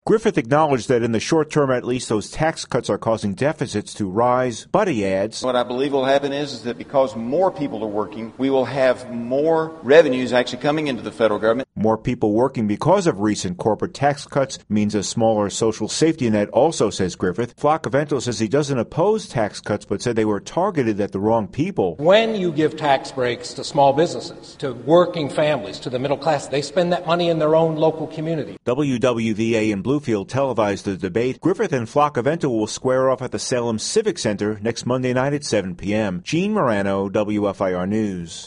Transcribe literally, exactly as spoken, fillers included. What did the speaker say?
Griffith acknowledged that in the short term, at least, those tax cuts are causing deficits to rise, but he adds, what I believe will happen is, is that because more people are working, we will have more revenues actually coming into the federal government. More people working because of recent corporate tax cuts means a smaller social safety net also, says Griffith. Floccavento says he doesn't oppose tax cuts, but said they were targeted at the wrong people. When you give tax breaks to small businesses, to working families, to the middle class, they spend that money in their own local community. W W V A in Bluefield televised the debate. Griffith and Floccavento will square off at the Salem Civic Center next Monday night at seven p.m. Gene Morano, W F I R News.